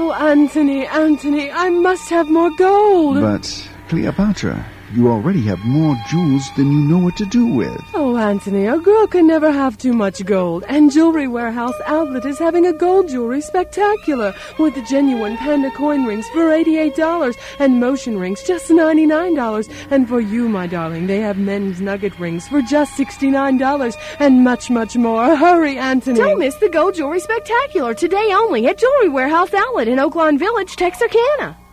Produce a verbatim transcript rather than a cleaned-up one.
Oh, Anthony, Anthony, I must have more gold. But, Cleopatra, you already have more jewels than you know what to do with. Oh, Anthony, a girl can never have too much gold. And Jewelry Warehouse Outlet is having a gold jewelry spectacular with the genuine panda coin rings for eighty-eight dollars and motion rings just ninety-nine dollars. And for you, my darling, they have men's nugget rings for just sixty-nine dollars and much, much more. Hurry, Anthony. Don't miss the gold jewelry spectacular today only at Jewelry Warehouse Outlet in Oaklawn Village, Texarkana.